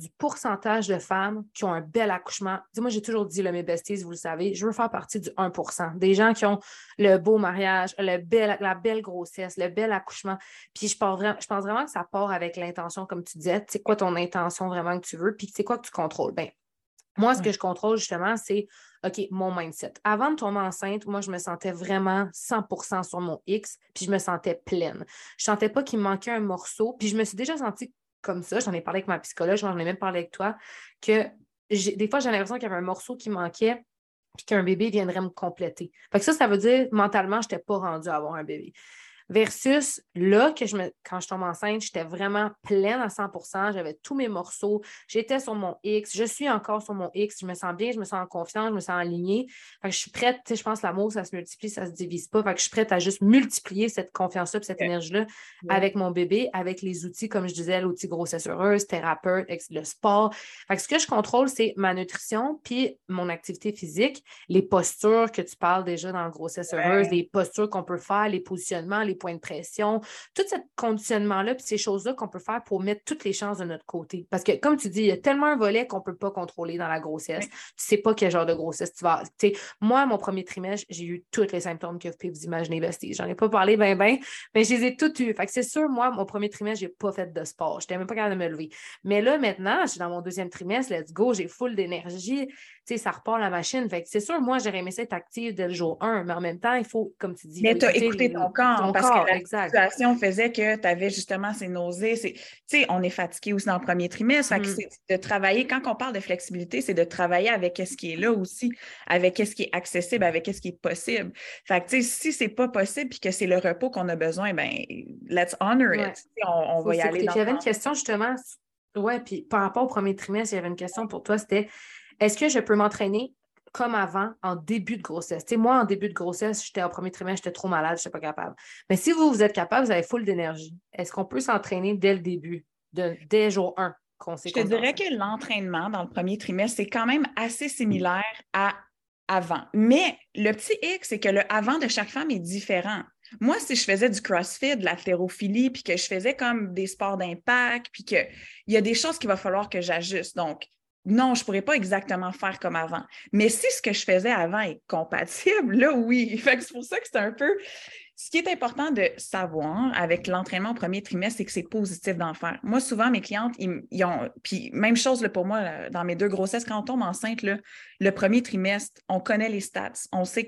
du pourcentage de femmes qui ont un bel accouchement. Moi, j'ai toujours dit, là, mes besties, vous le savez, je veux faire partie du 1%. Des gens qui ont le beau mariage, la belle grossesse, le bel accouchement. Puis je pense vraiment que ça part avec l'intention, comme tu disais. C'est quoi ton intention vraiment que tu veux? Puis c'est quoi que tu contrôles? Bien, moi, ce que je contrôle justement, c'est OK, mon mindset. Avant de tomber enceinte, moi, je me sentais vraiment 100% sur mon X, puis je me sentais pleine. Je sentais pas qu'il me manquait un morceau, puis je me suis déjà sentie comme ça. J'en ai parlé avec ma psychologue, j'en ai même parlé avec toi, que des fois, j'ai l'impression qu'il y avait un morceau qui manquait, puis qu'un bébé viendrait me compléter. Fait que ça veut dire, mentalement, je n'étais pas rendue à avoir un bébé. Versus là, quand je tombe enceinte, j'étais vraiment pleine à 100%, j'avais tous mes morceaux, j'étais sur mon X, je suis encore sur mon X, je me sens bien, je me sens en confiance, je me sens alignée. Fait que je suis prête, je pense que l'amour, ça se multiplie, ça se divise pas. Fait que je suis prête à juste multiplier cette confiance-là et cette énergie-là avec mon bébé, avec les outils, comme je disais, l'outil grossesse heureuse, thérapeute, le sport. Fait que ce que je contrôle, c'est ma nutrition puis mon activité physique, les postures que tu parles déjà dans la grossesse heureuse, les postures qu'on peut faire, les positionnements, les points de pression, tout ce conditionnement-là, puis ces choses-là qu'on peut faire pour mettre toutes les chances de notre côté. Parce que, comme tu dis, il y a tellement un volet qu'on ne peut pas contrôler dans la grossesse. Tu ne sais pas quel genre de grossesse tu vas. Moi, mon premier trimestre, j'ai eu tous les symptômes que vous pouvez vous imaginer, besties. J'en ai pas parlé bien, mais je les ai tous eus. Fait que c'est sûr, moi, mon premier trimestre, je n'ai pas fait de sport. Je n'étais même pas capable de me lever. Mais là, maintenant, je suis dans mon deuxième trimestre, let's go, j'ai full d'énergie. Ça repart la machine. Fait que c'est sûr, moi, j'aurais aimé ça être active dès le jour 1, mais en même temps, il faut, comme tu dis, mais tu as écouté ton corps parce que la situation faisait que tu avais justement ces nausées. Tu sais, on est fatigué aussi dans le premier trimestre. Fait que c'est de travailler, quand on parle de flexibilité, c'est de travailler avec ce qui est là aussi, avec ce qui est accessible, avec ce qui est possible. Fait que, tu sais, si c'est pas possible puis que c'est le repos qu'on a besoin, ben let's honor it. On va y aller dans J'avais une question justement, puis par rapport au premier trimestre, il y avait une question pour toi, c'était est-ce que je peux m'entraîner comme avant, en début de grossesse? Moi, en début de grossesse, j'étais au premier trimestre, j'étais trop malade, je n'étais pas capable. Mais si vous êtes capable, vous avez full d'énergie. Est-ce qu'on peut s'entraîner dès le début, dès jour 1, qu'on sait Je te dirais que l'entraînement dans le premier trimestre, c'est quand même assez similaire à avant. Mais le petit hic, c'est que le avant de chaque femme est différent. Moi, si je faisais du CrossFit, de l'haltérophilie, puis que je faisais comme des sports d'impact, puis qu'il y a des choses qu'il va falloir que j'ajuste. Donc, non, je ne pourrais pas exactement faire comme avant. Mais si ce que je faisais avant est compatible, là, oui. Fait que c'est pour ça que c'est un peu... Ce qui est important de savoir avec l'entraînement au premier trimestre, c'est que c'est positif d'en faire. Moi, souvent, mes clientes, ils ont... Puis même chose là, pour moi, là, dans mes 2 grossesses, quand on tombe enceinte, là, le premier trimestre, on connaît les stats. On sait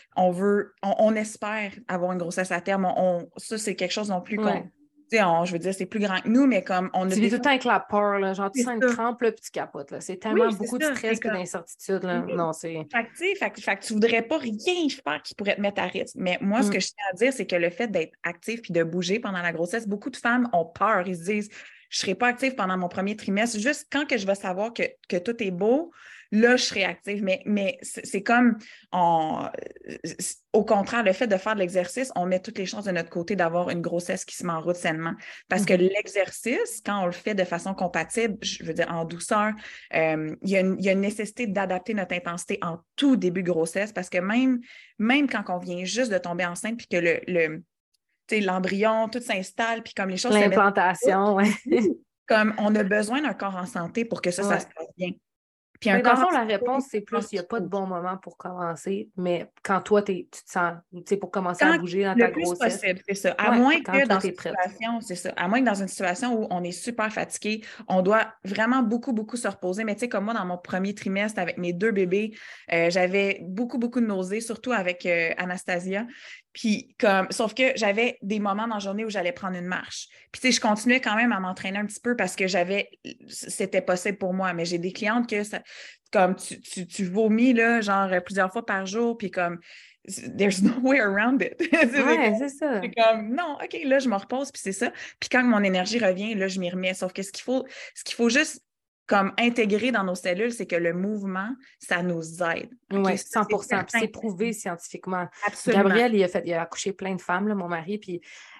on espère avoir une grossesse à terme. Ça, c'est quelque chose non plus qu'on... Je veux dire, c'est plus grand que nous, mais comme on a... Tu vis tout le temps avec la peur, là, genre tu sens une crampe, là, puis tu capotes. Là. C'est tellement beaucoup de stress et d'incertitude. Là. Non, c'est... Fait que tu voudrais pas rien faire qui pourrait te mettre à risque. Mais moi, ce que je tiens à dire, c'est que le fait d'être actif puis de bouger pendant la grossesse, beaucoup de femmes ont peur. Ils se disent, je serai pas active pendant mon premier trimestre. Juste quand que je vais savoir que tout est beau, là, je serai active. Mais c'est comme, au contraire, le fait de faire de l'exercice, on met toutes les chances de notre côté d'avoir une grossesse qui se met en route sainement. Parce que l'exercice, quand on le fait de façon compatible, je veux dire en douceur, il y a une nécessité d'adapter notre intensité en tout début de grossesse parce que même quand on vient juste de tomber enceinte puis que l'embryon, tout s'installe, puis comme les choses... L'implantation, oui. Comme on a besoin d'un corps en santé pour que ça se passe bien. Puis dans le fond, la réponse, c'est plus, il n'y a pas de bon moment pour commencer, mais quand toi, tu te sens, pour commencer à bouger dans ta grossesse. Possible, c'est ça. À moins que dans une situation, c'est ça. À moins que dans une situation où on est super fatigué, on doit vraiment beaucoup, beaucoup se reposer. Mais tu sais, comme moi, dans mon premier trimestre, avec mes 2 bébés, j'avais beaucoup, beaucoup de nausées, surtout avec Anastasia. Puis sauf que j'avais des moments dans la journée où j'allais prendre une marche. Puis tu sais, je continuais quand même à m'entraîner un petit peu parce que c'était possible pour moi. Mais j'ai des clientes que comme tu vomis là, genre plusieurs fois par jour, puis comme there's no way around it. C'est ça. C'est comme non, OK, là, je me repose, puis c'est ça. Puis quand mon énergie revient, là, je m'y remets. Sauf que ce qu'il faut juste comme intégrer dans nos cellules, c'est que le mouvement, ça nous aide. Oui, 100%. C'est prouvé scientifiquement. Absolument. Gabriel, il a accouché plein de femmes, là, mon mari, puis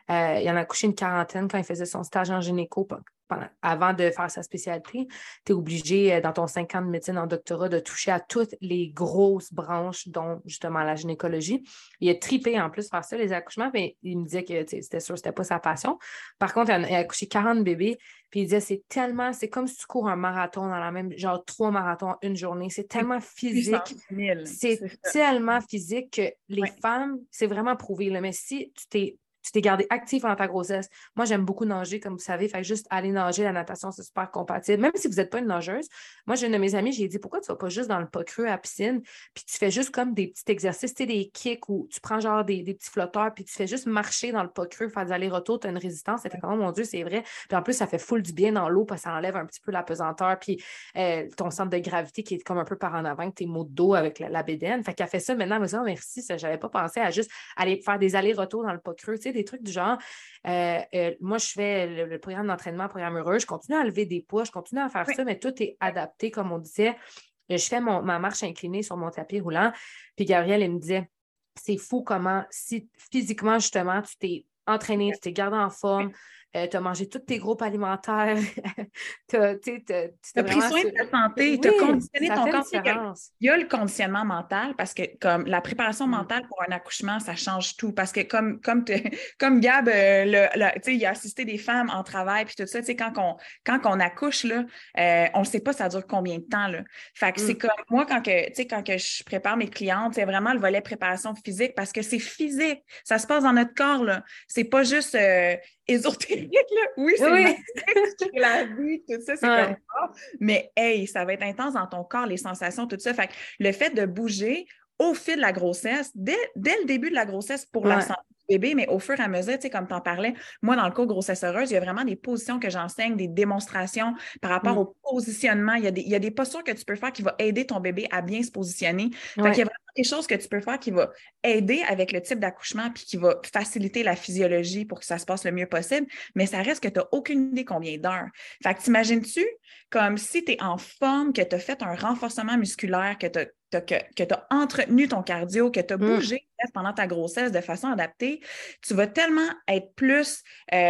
Il en a accouché une quarantaine quand il faisait son stage en gynéco avant de faire sa spécialité. Tu es obligé, dans ton 5 ans de médecine en doctorat, de toucher à toutes les grosses branches, dont justement la gynécologie. Il a tripé en plus faire ça, les accouchements, mais il me disait que c'était sûr que c'était pas sa passion. Par contre, il a accouché 40 bébés, puis il disait c'est comme si tu cours un marathon dans la même, genre 3 marathons une journée. C'est tellement physique. Puissance 1000, C'est c'est ça. tellement physique que les Ouais. femmes, c'est vraiment prouvé. Là. Mais si tu t'es gardé actif pendant ta grossesse. Moi, j'aime beaucoup nager, comme vous savez. Fait que juste aller nager, la natation, c'est super compatible. Même si vous n'êtes pas une nageuse, moi, j'ai une de mes amies, j'ai dit pourquoi tu ne vas pas juste dans le pas creux à la piscine, puis tu fais juste comme des petits exercices, tu sais, des kicks où tu prends genre des petits flotteurs, puis tu fais juste marcher dans le pas creux, faire des allers-retours, tu as une résistance. C'était comme, oh mon Dieu, c'est vrai. Puis en plus, ça fait full du bien dans l'eau parce que ça enlève un petit peu la pesanteur, puis ton centre de gravité qui est comme un peu par en avant, que tes maux de dos avec la bédaine. Fait qu'elle fait ça maintenant, elle me dit, oh, merci, ça, j'avais pas pensé à juste aller faire des allers-retours dans le pas creux, tu sais, des trucs du genre. Moi, je fais le programme d'entraînement, programme heureux. Je continue à lever des poids, je continue à faire ça, mais tout est adapté, comme on disait. Je fais ma marche inclinée sur mon tapis roulant. Puis Gabrielle, elle me disait, c'est fou comment, si physiquement, justement, tu t'es entraîné, tu t'es gardé en forme, tu as mangé tous tes groupes alimentaires, tu T'as pris vraiment... soin de ta santé, tu as Oui, conditionné ça ton fait une corps. Tu sais, différence. il y a le conditionnement mental parce que comme la préparation Mm. mentale pour un accouchement, ça change tout. Parce que comme Gab, tu sais, il a assisté des femmes en travail puis tout ça, tu sais, quand on accouche, là, on ne sait pas ça dure combien de temps. Là. Fait que c'est comme moi, tu sais, quand que je prépare mes clientes, c'est vraiment le volet préparation physique parce que c'est physique. Ça se passe dans notre corps. Là. C'est pas juste ésotérique. Là. Oui, c'est Oui, magique, tu crées la vie, tout ça, c'est comme ouais. ça. Mais hey, ça va être intense dans ton corps, les sensations, tout ça. Fait que le fait de bouger au fil de la grossesse, dès le début de la grossesse pour la Ouais. santé du bébé, mais au fur et à mesure, tu sais, comme tu en parlais, moi, dans le cours grossesse heureuse, il y a vraiment des positions que j'enseigne, des démonstrations par rapport Mm. au positionnement. Il y a des postures que tu peux faire qui vont aider ton bébé à bien se positionner. Fait qu'il y Ouais. a vraiment des choses que tu peux faire qui vont aider avec le type d'accouchement puis qui va faciliter la physiologie pour que ça se passe le mieux possible, mais ça reste que tu n'as aucune idée combien d'heures. Fait que t'imagines-tu comme si tu es en forme, que tu as fait un renforcement musculaire, que tu as entretenu ton cardio, que tu as Mm. bougé pendant ta grossesse de façon adaptée, tu vas tellement être plus,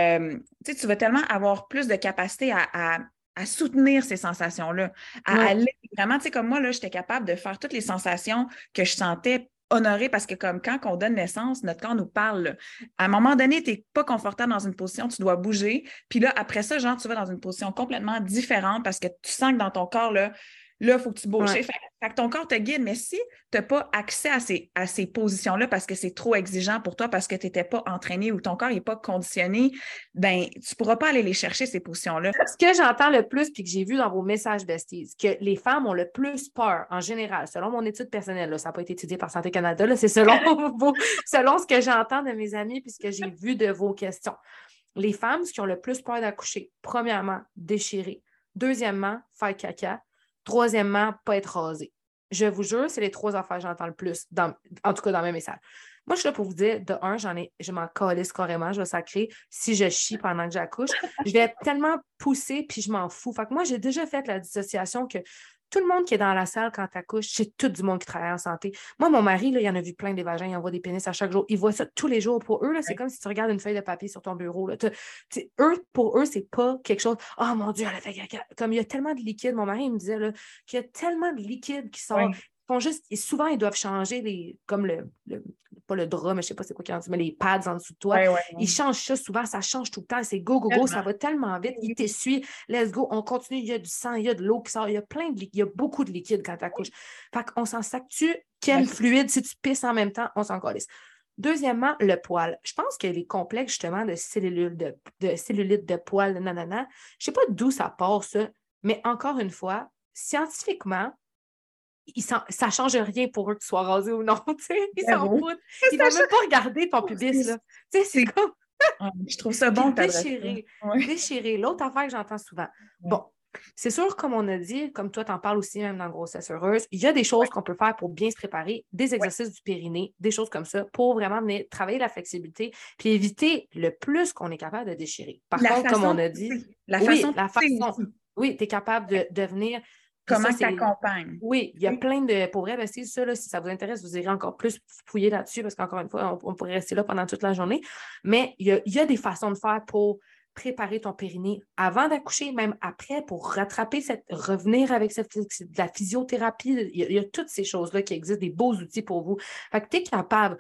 tu vas tellement avoir plus de capacité à soutenir ces sensations-là, à Ouais. aller vraiment, tu sais, comme moi, là, j'étais capable de faire toutes les sensations que je sentais honorée parce que comme quand on donne naissance, notre corps nous parle. Là. À un moment donné, tu n'es pas confortable dans une position, tu dois bouger. Puis là, après ça, genre, tu vas dans une position complètement différente parce que tu sens que dans ton corps, là, il faut que tu bouges. Ouais. Fait que ton corps te guide, mais si tu n'as pas accès à ces positions-là parce que c'est trop exigeant pour toi, parce que tu n'étais pas entraîné ou ton corps n'est pas conditionné, ben tu ne pourras pas aller les chercher, ces positions-là. Ce que j'entends le plus, puis que j'ai vu dans vos messages besties, que les femmes ont le plus peur, en général, selon mon étude personnelle, là, ça n'a pas été étudié par Santé Canada, là, c'est selon, selon ce que j'entends de mes amis, puis ce que j'ai vu de vos questions. Les femmes, ce qui ont le plus peur d'accoucher, premièrement, déchirer. Deuxièmement, faire caca. Troisièmement, pas être rasée. Je vous jure, c'est les 3 affaires que j'entends le plus, en tout cas dans mes messages. Moi, je suis là pour vous dire, de un, je m'en calisse carrément, je vais sacrer si je chie pendant que j'accouche. Je vais être tellement poussée, puis je m'en fous. Fait que moi, j'ai déjà fait la dissociation que tout le monde qui est dans la salle quand tu accouches, c'est tout du monde qui travaille en santé. Moi, mon mari, là, il en a vu plein des vagins, il envoie des pénis à chaque jour. Il voit ça tous les jours. Pour eux, là, c'est comme si tu regardes une feuille de papier sur ton bureau. Là. Pour eux, c'est pas quelque chose. Oh mon Dieu, elle a fait caca. Comme il y a tellement de liquide, mon mari il me disait là, qu'il y a tellement de liquide qui sort. Oui. Font juste, et souvent, ils doivent changer comme pas le drap, mais je sais pas c'est quoi qu'ils ont dit, mais les pads en dessous de toi. Oui, oui, Ils oui. changent ça souvent, ça change tout le temps. C'est go, go, go, ça va tellement vite. Ils t'essuient, let's go, on continue, il y a du sang, il y a de l'eau qui sort, il y a plein de liquide, il y a beaucoup de liquide quand tu accouches. Fait qu'on s'en sac-tu quel fluide, si tu pisses en même temps, on s'en calisse. Deuxièmement, le poil. Je pense que les complexes, justement, de cellulite de poil, nanana, je ne sais pas d'où ça part, ça, mais encore une fois, scientifiquement, ça ne change rien pour eux que tu sois rasé ou non. Ils s'en Zéro. foutent. Ils ne vont même pas regarder ton pubis. Là. C'est comme. Je trouve ça Puis bon que tu adresses déchirer. ça. Ouais. Déchirer. L'autre affaire que j'entends souvent. Bon, c'est sûr, comme on a dit, comme toi, tu en parles aussi même dans Grossesse heureuse, il y a des choses qu'on peut faire pour bien se préparer, des exercices du périnée, des choses comme ça, pour vraiment venir travailler la flexibilité, puis éviter le plus qu'on est capable de déchirer. Par La contre, comme façon on a de dit, pousser. La oui, façon de la pousser façon, aussi. oui, tu es capable de venir comment tu accompagnes. Oui, il y a plein de... Pour vrai, besties, ça, là, si ça vous intéresse, vous irez encore plus fouiller là-dessus parce qu'encore une fois, on pourrait rester là pendant toute la journée. Mais il y a des façons de faire pour préparer ton périnée avant d'accoucher, même après, pour revenir avec de la physiothérapie. Il y a toutes ces choses-là qui existent, des beaux outils pour vous. Fait que tu es capable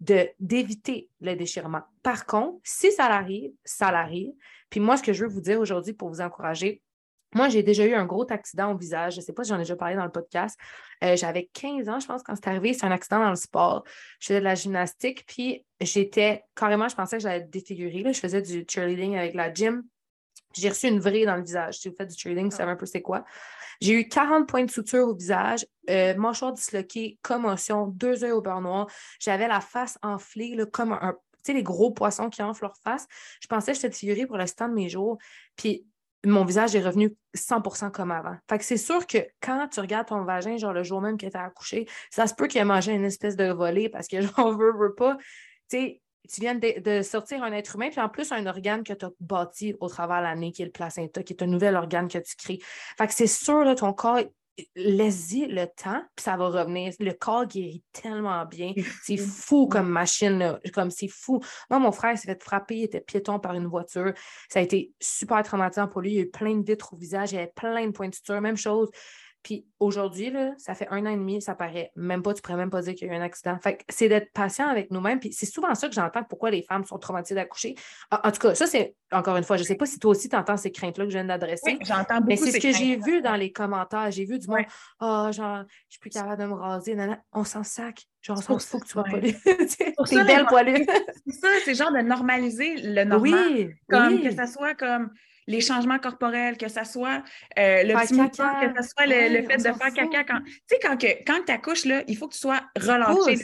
d'éviter le déchirement. Par contre, si ça l'arrive, ça l'arrive. Puis moi, ce que je veux vous dire aujourd'hui pour vous encourager, moi, j'ai déjà eu un gros accident au visage. Je ne sais pas si j'en ai déjà parlé dans le podcast. J'avais 15 ans, je pense, quand c'est arrivé. C'est un accident dans le sport. Je faisais de la gymnastique, puis j'étais carrément, je pensais que j'allais être défigurée. Là. Je faisais du cheerleading avec la gym. J'ai reçu une vrille dans le visage. Si vous faites du cheerleading, vous savez un peu c'est quoi. J'ai eu 40 points de suture au visage, mâchoire disloquée, commotion, 2 yeux au beurre noir. J'avais la face enflée, là, comme tu sais, les gros poissons qui enflent leur face. Je pensais que j'étais défigurée pour le restant de mes jours. Puis mon visage est revenu 100% comme avant. Fait que c'est sûr que quand tu regardes ton vagin, genre le jour même que tu as accouché, ça se peut qu'il ait mangé une espèce de volée parce que genre veut pas. Tu sais, tu viens de sortir un être humain, puis en plus, un organe que tu as bâti au travers de l'année, qui est le placenta, qui est un nouvel organe que tu crées. Fait que c'est sûr, là, ton corps, laisse-y le temps, puis ça va revenir. Le corps guérit tellement bien. C'est fou comme machine, là. Comme c'est fou. Moi, mon frère s'est fait frapper, il était piéton par une voiture. Ça a été super traumatisant pour lui. Il y a eu plein de vitres au visage, il y avait plein de points de suture, même chose. Puis aujourd'hui, là, ça fait 1 an et demi, ça paraît même pas, tu pourrais même pas dire qu'il y a eu un accident. Fait que c'est d'être patient avec nous-mêmes. Puis c'est souvent ça que j'entends pourquoi les femmes sont traumatisées d'accoucher. En tout cas, ça, c'est encore une fois, je sais pas si toi aussi tu entends ces craintes-là que je viens d'adresser. Oui, j'entends beaucoup. Mais c'est ce que j'ai vu dans les commentaires. J'ai vu du monde, genre, je suis plus capable de me raser. Nanana. On s'en sac. Genre, on s'en fout que tu sois poilue. T'es belle poilue. C'est ça, c'est genre de normaliser le normal. Oui, comme que ça soit comme les changements corporels, que ça soit le faire petit mouvement, caca. que ça soit le fait de faire caca. Tu sais, quand tu accouches, là, il faut que tu sois relâché.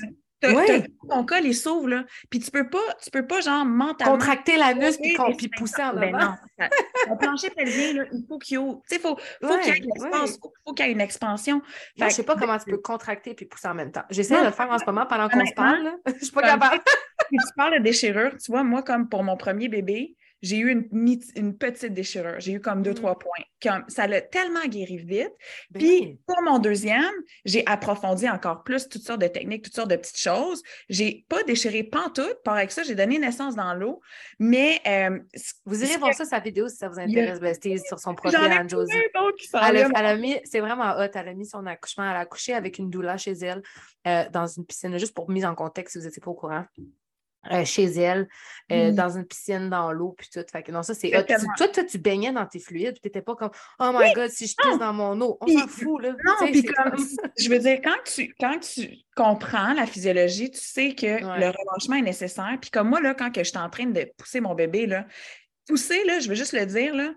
Ton col, il s'ouvre, là. Puis tu peux pas genre, mentalement... contracter l'anus puis pousser en avant. Non. Ton plancher pelvien, là, il faut qu'il y ait... Tu sais, faut qu'il y ait l'espace, faut qu'il y ait une expansion. Moi, je sais pas comment tu peux contracter puis pousser en même temps. J'essaie de le faire en ce moment pendant qu'on se parle, là. Je suis pas capable. Si tu parles de déchirure, tu vois, moi, comme pour mon premier bébé, j'ai eu une petite déchirure. J'ai eu comme 2-3 points. Ça l'a tellement guéri vite. Puis, pour mon deuxième, j'ai approfondi encore plus toutes sortes de techniques, toutes sortes de petites choses. J'ai pas déchiré pantoute. Par avec ça, j'ai donné naissance dans l'eau. Mais... vous irez voir ça, sa vidéo, si ça vous intéresse. Besties, sur son profil, Anne-Josie. Elle a mis... C'est vraiment hot. Elle a mis son accouchement. Elle a accouché avec une doula chez elle dans une piscine. Juste pour mise en contexte, si vous n'étiez pas au courant. Chez elle, dans une piscine, dans l'eau, puis tout. Fait que non, ça, c'est... Toi, tu baignais dans tes fluides, puis t'étais pas comme « Oh my God, si je pisse dans mon eau! » On s'en fout, là. Non, puis comme... Je veux dire, quand tu comprends la physiologie, tu sais que le relâchement est nécessaire. Puis comme moi, là, quand je suis en train de pousser mon bébé, là, pousser, là, je veux juste le dire, là,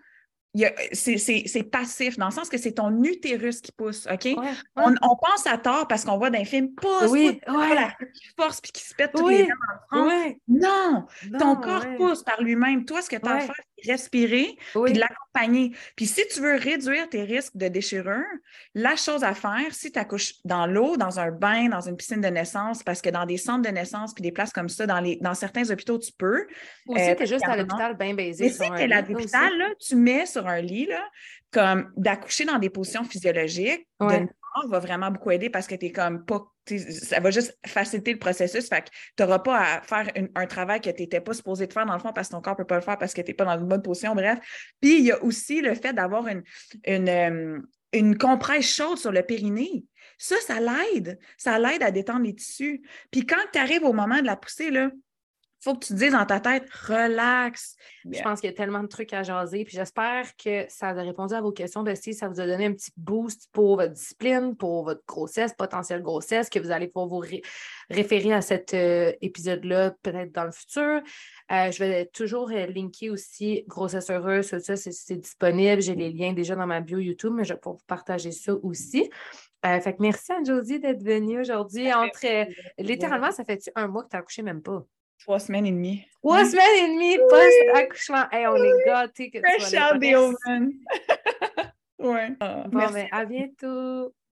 c'est passif, dans le sens que c'est ton utérus qui pousse, OK? On pense à tort parce qu'on voit dans les films, pousse, qui force puis qui se pète toutes les dents dans le front. Non, ton corps pousse par lui-même. Toi, ce que tu as à faire, c'est respirer puis de l'accompagner. Puis si tu veux réduire tes risques de déchirure, la chose à faire, si tu accouches dans l'eau, dans un bain, dans une piscine de naissance, parce que dans des centres de naissance puis des places comme ça, dans certains hôpitaux, tu peux. Ou si tu es juste à l'hôpital bien baisé. Mais si tu es à l'hôpital, là, tu mets sur un lit, là, comme d'accoucher dans des positions physiologiques, d'une part, va vraiment beaucoup aider parce que tu es comme pas. Ça va juste faciliter le processus. Fait que tu n'auras pas à faire un travail que tu n'étais pas supposé de faire dans le fond parce que ton corps ne peut pas le faire parce que tu n'es pas dans une bonne position. Bref. Puis il y a aussi le fait d'avoir une compresse chaude sur le périnée. Ça l'aide. Ça l'aide à détendre les tissus. Puis quand tu arrives au moment de la poussée, là, il faut que tu te dises dans ta tête, relax. Je pense qu'il y a tellement de trucs à jaser. Puis j'espère que ça a répondu à vos questions. Bestie, ça vous a donné un petit boost pour votre discipline, pour votre grossesse, potentielle grossesse, que vous allez pouvoir vous référer à cet épisode-là peut-être dans le futur. Je vais toujours linker aussi Grossesse heureuse, ça, c'est disponible. J'ai les liens déjà dans ma bio YouTube, mais je vais pouvoir vous partager ça aussi. Fait que merci Anne-Josie d'être venue aujourd'hui. Littéralement, ça fait 1 mois que tu n'as accouché même pas. 3 semaines et demie. 3 semaines et demie post-accouchement. Hey, on est gâtés que tu sois là. Fresh out the oven. Bon, ben, à bientôt.